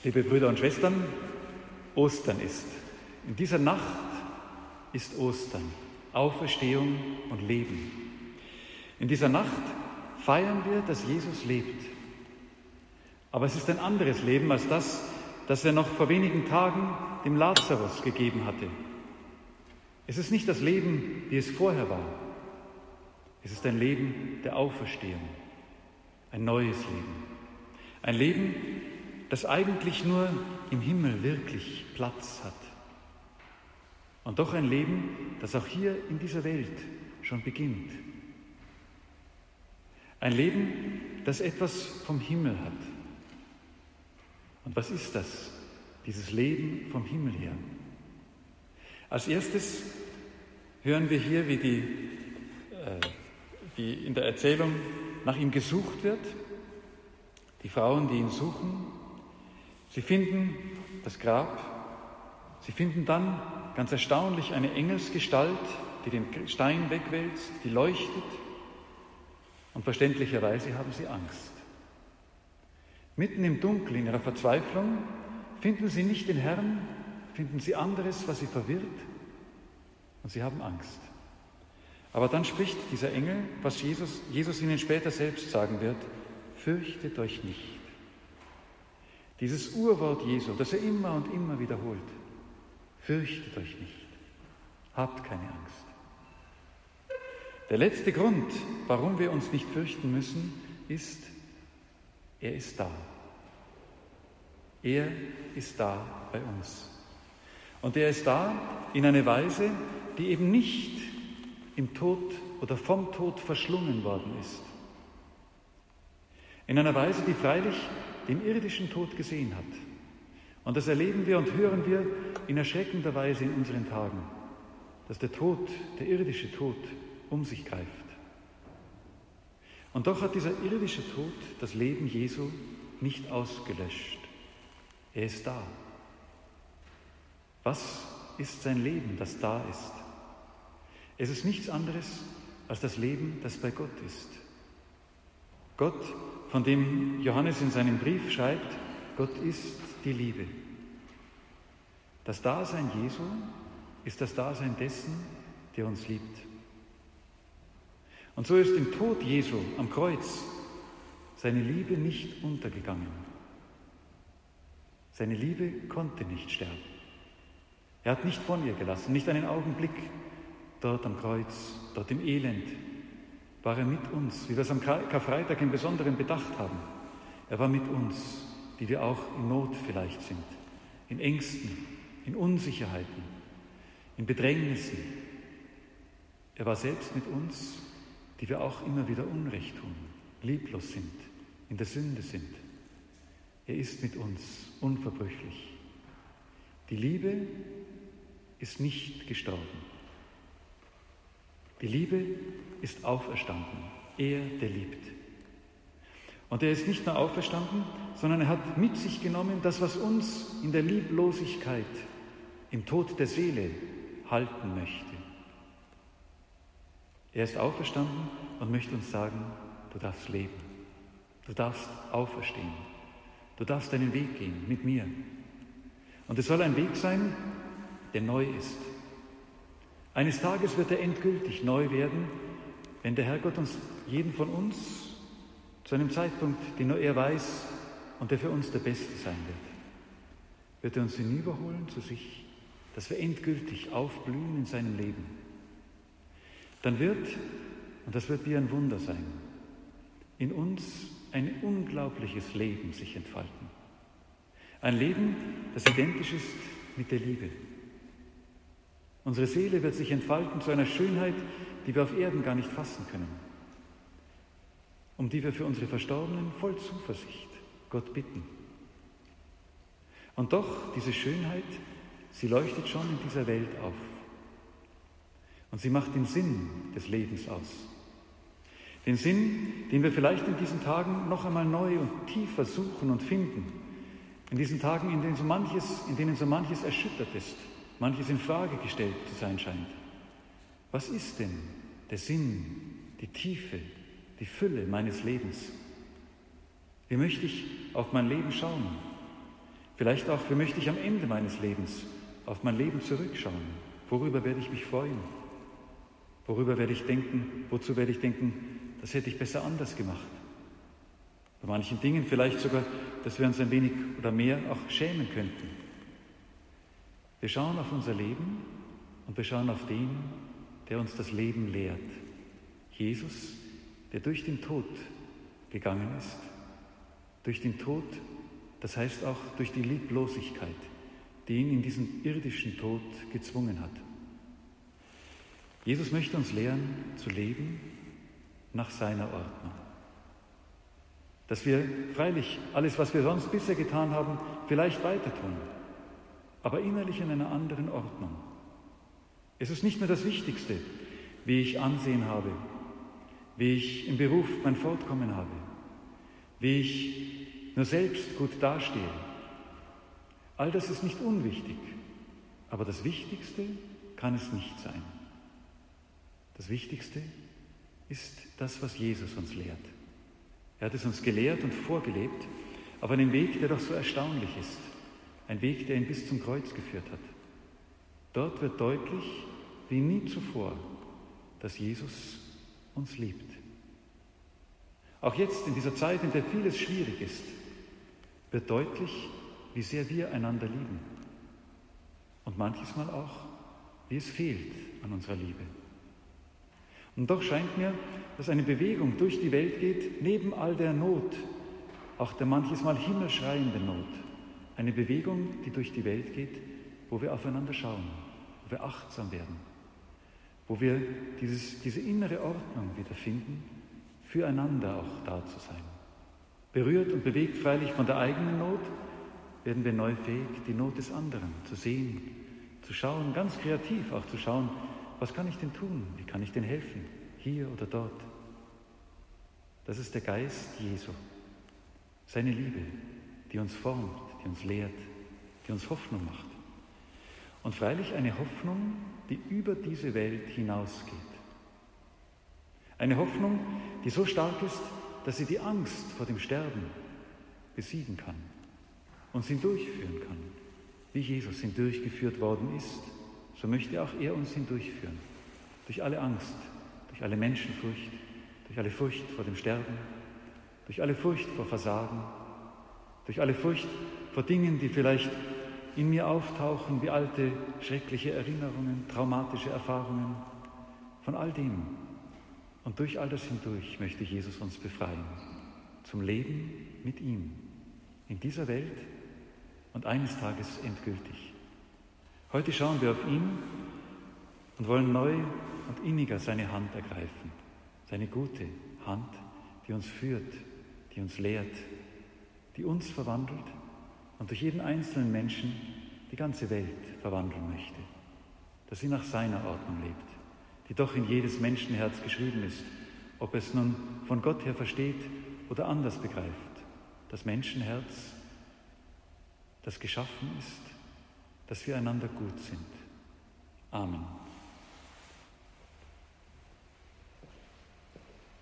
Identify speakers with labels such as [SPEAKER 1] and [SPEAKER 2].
[SPEAKER 1] Liebe Brüder und Schwestern, Ostern ist. In dieser Nacht ist Ostern, Auferstehung und Leben. In dieser Nacht feiern wir, dass Jesus lebt. Aber es ist ein anderes Leben als das er noch vor wenigen Tagen dem Lazarus gegeben hatte. Es ist nicht das Leben, wie es vorher war. Es ist ein Leben der Auferstehung, ein neues Leben. Ein Leben, das eigentlich nur im Himmel wirklich Platz hat. Und doch ein Leben, das auch hier in dieser Welt schon beginnt. Ein Leben, das etwas vom Himmel hat. Und was ist das, dieses Leben vom Himmel her? Als erstes hören wir hier, wie in der Erzählung nach ihm gesucht wird. Die Frauen, die ihn suchen, sie finden das Grab. Sie finden dann ganz erstaunlich eine Engelsgestalt, die den Stein wegwälzt, die leuchtet. Und verständlicherweise haben sie Angst. Mitten im Dunkel, in ihrer Verzweiflung, finden sie nicht den Herrn, finden sie anderes, was sie verwirrt, und sie haben Angst. Aber dann spricht dieser Engel, was Jesus ihnen später selbst sagen wird: Fürchtet euch nicht. Dieses Urwort Jesu, das er immer und immer wiederholt: Fürchtet euch nicht, habt keine Angst. Der letzte Grund, warum wir uns nicht fürchten müssen, ist: Er ist da. Er ist da bei uns. Und er ist da in einer Weise, die eben nicht im Tod oder vom Tod verschlungen worden ist. In einer Weise, die freilich den irdischen Tod gesehen hat. Und das erleben wir und hören wir in erschreckender Weise in unseren Tagen, dass der Tod, der irdische Tod, um sich greift. Und doch hat dieser irdische Tod das Leben Jesu nicht ausgelöscht. Er ist da. Was ist sein Leben, das da ist? Es ist nichts anderes als das Leben, das bei Gott ist. Gott, von dem Johannes in seinem Brief schreibt: Gott ist die Liebe. Das Dasein Jesu ist das Dasein dessen, der uns liebt. Und so ist im Tod Jesu am Kreuz seine Liebe nicht untergegangen. Seine Liebe konnte nicht sterben. Er hat nicht von ihr gelassen, nicht einen Augenblick. Dort am Kreuz, dort im Elend, war er mit uns, wie wir es am Karfreitag im Besonderen bedacht haben. Er war mit uns, die wir auch in Not vielleicht sind, in Ängsten, in Unsicherheiten, in Bedrängnissen. Er war selbst mit uns, die wir auch immer wieder Unrecht tun, lieblos sind, in der Sünde sind. Er ist mit uns unverbrüchlich. Die Liebe ist nicht gestorben. Die Liebe ist auferstanden. Er, der liebt. Und er ist nicht nur auferstanden, sondern er hat mit sich genommen das, was uns in der Lieblosigkeit, im Tod der Seele halten möchte. Er ist auferstanden und möchte uns sagen: Du darfst leben, du darfst auferstehen, du darfst deinen Weg gehen mit mir. Und es soll ein Weg sein, der neu ist. Eines Tages wird er endgültig neu werden, wenn der Herrgott uns, jeden von uns, zu einem Zeitpunkt, den nur er weiß und der für uns der beste sein wird er uns hinüberholen zu sich, dass wir endgültig aufblühen in seinem Leben. Dann wird, und das wird wie ein Wunder sein, in uns ein unglaubliches Leben sich entfalten. Ein Leben, das identisch ist mit der Liebe. Unsere Seele wird sich entfalten zu einer Schönheit, die wir auf Erden gar nicht fassen können, um die wir für unsere Verstorbenen voll Zuversicht Gott bitten. Und doch, diese Schönheit, sie leuchtet schon in dieser Welt auf. Und sie macht den Sinn des Lebens aus. Den Sinn, den wir vielleicht in diesen Tagen noch einmal neu und tiefer suchen und finden. In diesen Tagen, in denen so manches erschüttert ist, manches in Frage gestellt zu sein scheint. Was ist denn der Sinn, die Tiefe, die Fülle meines Lebens? Wie möchte ich auf mein Leben schauen? Vielleicht auch, wie möchte ich am Ende meines Lebens auf mein Leben zurückschauen? Worüber werde ich mich freuen? Worüber werde ich denken? Wozu werde ich denken, das hätte ich besser anders gemacht? Bei manchen Dingen vielleicht sogar, dass wir uns ein wenig oder mehr auch schämen könnten. Wir schauen auf unser Leben und wir schauen auf den, der uns das Leben lehrt. Jesus, der durch den Tod gegangen ist. Durch den Tod, das heißt auch durch die Lieblosigkeit, die ihn in diesen irdischen Tod gezwungen hat. Jesus möchte uns lehren, zu leben nach seiner Ordnung. Dass wir freilich alles, was wir sonst bisher getan haben, vielleicht weiter tun, aber innerlich in einer anderen Ordnung. Es ist nicht mehr das Wichtigste, wie ich Ansehen habe, wie ich im Beruf mein Fortkommen habe, wie ich nur selbst gut dastehe. All das ist nicht unwichtig, aber das Wichtigste kann es nicht sein. Das Wichtigste ist das, was Jesus uns lehrt. Er hat es uns gelehrt und vorgelebt, auf einem Weg, der doch so erstaunlich ist. Ein Weg, der ihn bis zum Kreuz geführt hat. Dort wird deutlich, wie nie zuvor, dass Jesus uns liebt. Auch jetzt, in dieser Zeit, in der vieles schwierig ist, wird deutlich, wie sehr wir einander lieben. Und manches Mal auch, wie es fehlt an unserer Liebe. Und doch scheint mir, dass eine Bewegung durch die Welt geht, neben all der Not, auch der manches Mal himmelschreienden Not. Eine Bewegung, die durch die Welt geht, wo wir aufeinander schauen, wo wir achtsam werden, wo wir diese innere Ordnung wiederfinden, füreinander auch da zu sein. Berührt und bewegt freilich von der eigenen Not, werden wir neu fähig, die Not des anderen zu sehen, zu schauen, ganz kreativ auch zu schauen, was kann ich denn tun, wie kann ich denn helfen, hier oder dort. Das ist der Geist Jesu, seine Liebe, die uns formt, die uns lehrt, die uns Hoffnung macht. Und freilich eine Hoffnung, die über diese Welt hinausgeht. Eine Hoffnung, die so stark ist, dass sie die Angst vor dem Sterben besiegen kann, uns hindurchführen kann. Wie Jesus hindurchgeführt worden ist, so möchte auch er uns hindurchführen. Durch alle Angst, durch alle Menschenfurcht, durch alle Furcht vor dem Sterben, durch alle Furcht vor Versagen, durch alle Furcht vor Dingen, die vielleicht in mir auftauchen, wie alte, schreckliche Erinnerungen, traumatische Erfahrungen. Von all dem und durch all das hindurch möchte Jesus uns befreien, zum Leben mit ihm, in dieser Welt und eines Tages endgültig. Heute schauen wir auf ihn und wollen neu und inniger seine Hand ergreifen, seine gute Hand, die uns führt, die uns lehrt, die uns verwandelt und durch jeden einzelnen Menschen die ganze Welt verwandeln möchte, dass sie nach seiner Ordnung lebt, die doch in jedes Menschenherz geschrieben ist, ob es nun von Gott her versteht oder anders begreift. Das Menschenherz, das geschaffen ist, dass wir einander gut sind. Amen.